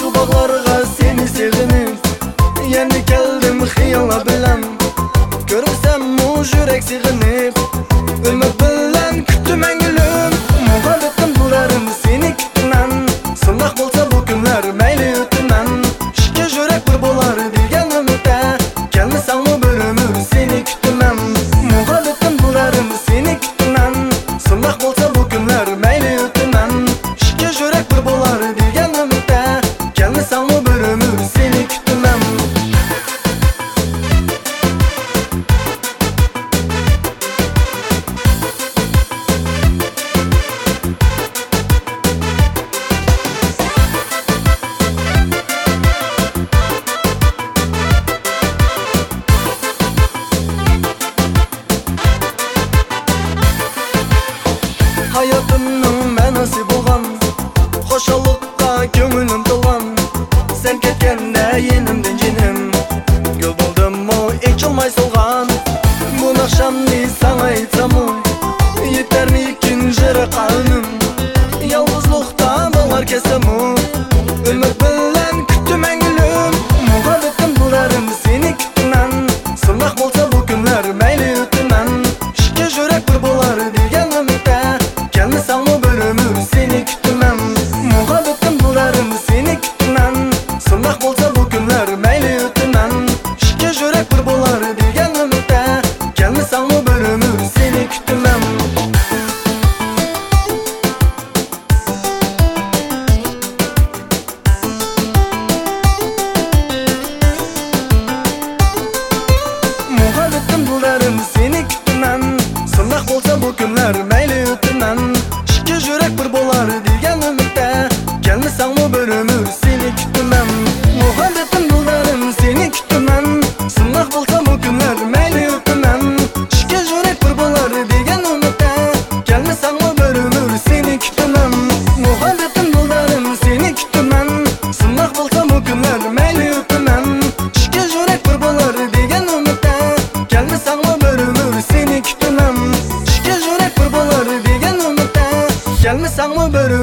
bağlarga seni sevinip Yeni geldim hıyala bilen Görürsem mu yürek sig'inib Ümit bilen küttüm gülüm Muhabbetim bularım seni küttümen Sınaq bolsa bu günler meyli ötümen Şike yürek bir bolar degan ümit'e Gelmesan mı bir ömür seni küttümen Muhabbetim bularım seni küttümen Sınaq bolsa bu günler meyli ötümen Şike yürek bir bolar degan ümit'e Gelmesan mı bir ömür seni küttümen Hayatımның mənası bolğan Xoşallıqqa köngülüm dolğan Sen ketgende yenimden jinim Gül buldum-mu ekilmay solğan Bu akşamni sana aytsamı Yetermikin jıraqqa önüm Yalğızlıqta bağlar kesemü Ümit bilen küttüm gülüm Muhabbetim bularım seni küttümen Sınaq bolsa bu günler meyli ötümen Şike yürek bir bolar degan ümit'e Gelmesan mı bir ömür seni küttümen Muhabbetim bularım seni küttümen Sınaq bolsa bu günler meyli ötümen Şike yürek bir bolar degan ümit'e Gelmesan mı bir ömür seni küttümen Muhabbetim bularım seni küttümen Sınaq bolsa bu günler meyli ötümen Şike yürek bir bolar degan ümit'e Gelmesan mı bir ömür seni küttümen Muhabbetim bularım seni küttümen Sınaq bolsa bu günler meyli ötümen Şike yürek bir bolar degan ümit'e Gelmesan mı bir ömür seni küttümen Muhabbetim bularım seni küttümen Sınaq bolsa bu günler meyli ötümen Şike yürek bir bolar degan ümit'e Gelmesan mı bir ömür seni küttümen Şike yürek bir bolar degan ümit'e Gelmesan mı bir